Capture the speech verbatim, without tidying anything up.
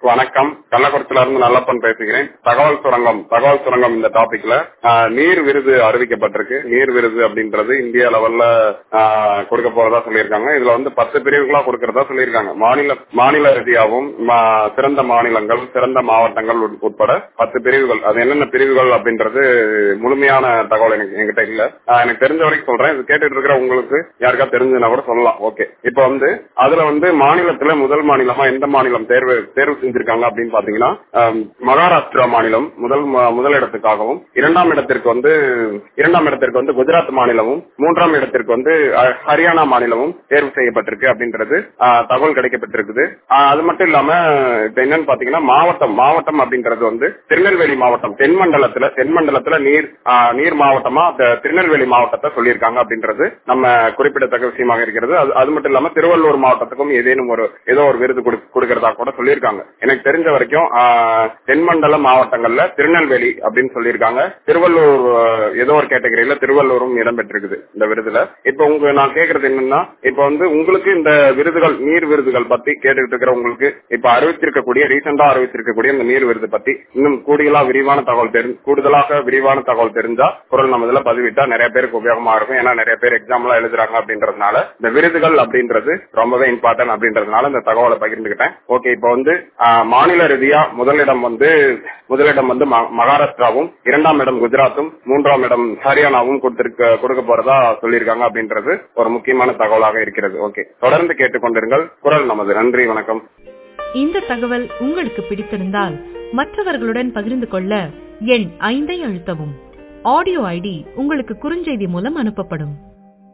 வணக்கம். கள்ளக்குறிச்சியில இருந்து நல்லப்பன் பேசுகிறேன். தகவல் சுரங்கம் தகவல் சுரங்கம் இந்த டாபிக்ல நீர் விருது அறிவிக்கப்பட்டிருக்கு. நீர் விருது அப்படின்றது இந்திய லெவல்ல கொடுக்க போறதா சொல்லியிருக்காங்க. இதுல வந்து பத்து பிரிவுகளா கொடுக்கறதா சொல்லியிருக்காங்க. மாநில மாநில ரீதியாகவும் சிறந்த மாநிலங்கள், சிறந்த மாவட்டங்கள் உட்பட பத்து பிரிவுகள். அது என்னென்ன பிரிவுகள் அப்படின்றது முழுமையான தகவல் எனக்கு என்கிட்ட இல்ல. எனக்கு தெரிஞ்ச வரைக்கும் சொல்றேன். இது கேட்டுட்டு இருக்கிற உங்களுக்கு யாருக்கா தெரிஞ்சதுன்னா கூட சொல்லலாம். ஓகே, இப்ப வந்து அதுல வந்து மாநிலத்துல முதல் மாநிலமா எந்த மாநிலம் தேர்வு தேர்வு செஞ்சிருக்காங்க அப்படின்னு பாத்தீங்கன்னா மகாராஷ்டிரா மாநிலம் முதல் முதல் இடத்துக்காகவும், இரண்டாம் இடத்திற்கு வந்து இரண்டாம் இடத்திற்கு வந்து குஜராத் மாநிலமும், மூன்றாம் இடத்திற்கு வந்து ஹரியானா மாநிலமும் தேர்வு செய்யப்பட்டிருக்கு அப்படின்றது தகவல் கிடைக்கப்பட்டிருக்குது. அது மட்டும் இல்லாம என்னன்னு பாத்தீங்கன்னா மாவட்டம் மாவட்டம் அப்படின்றது வந்து திருநெல்வேலி மாவட்டம் தென்மண்டலத்துல தென்மண்டலத்துல நீர் நீர் மாவட்டமா திருநெல்வேலி மாவட்டத்தை சொல்லியிருக்காங்க அப்படின்றது நம்ம குறிப்பிடத்தக்க விஷயமாக இருக்கிறது. அது மட்டும் இல்லாம திருவள்ளூர் மாவட்டத்துக்கும் ஏதேனும் ஒரு ஏதோ ஒரு விருது கொடுக்கறதா கூட சொல்லியிருக்காங்க. எனக்கு தெரிஞ்ச வரைக்கும் தென்மண்டல மாவட்டங்கள்ல திருநெல்வேலி அப்படின்னு சொல்லியிருக்காங்க. திருவள்ளூர் ஏதோ ஒரு கேட்டகரியில திருவள்ளூரும் இடம்பெற்றிருக்குது இந்த விருதுல. இப்ப உங்க நான் கேக்குறது என்னன்னா, இப்ப வந்து உங்களுக்கு இந்த விருதுகள் நீர் விருதுகள் பத்தி கேட்டுக்கிட்டு இருக்கிற உங்களுக்கு இப்ப அறிவிச்சிருக்கக்கூடிய ரீசெண்டா அறிவிச்சிருக்கக்கூடிய இந்த நீர் விருது பத்தி இன்னும் கூடுதலா விரிவான தகவல் தெரிஞ்சு கூடுதலாக விரிவான தகவல் தெரிஞ்சா குரல் நம்ம இதுல பதிவிட்டா நிறைய பேருக்கு உபயோகமா இருக்கும். ஏன்னா நிறைய பேர் எக்ஸாம் எல்லாம் எழுதுறாங்க அப்படின்றதுனால இந்த விருதுகள் அப்படின்றது ரொம்பவே இம்பார்ட்டன்ட் அப்படின்றதுனால இந்த தகவலை பகிர்ந்துகிட்டேன். ஓகே, இப்ப வந்து மாநில ரீதியா முதலிடம் வந்து முதலிடம் வந்து மகாராஷ்டிராவும், இரண்டாம் இடம் குஜராத்தும், மூன்றாம் இடம் ஹரியானாவும் கொடுத்திருக்க கொடுக்க போறதா சொல்லியிருக்காங்க அப்படின்றது ஒரு முக்கியமான தகவலாக இருக்கிறது. ஓகே, தொடர்ந்து கேட்டுக்கொண்டிருங்கள் குரல் நமது. நன்றி, வணக்கம். இந்த தகவல் உங்களுக்கு பிடித்திருந்தால் மற்றவர்களுடன் பகிர்ந்து கொள்ள எண் ஐந்தை அழுத்தவும். ஆடியோ ஐடி உங்களுக்கு குறுஞ்செய்தி மூலம் அனுப்பப்படும்.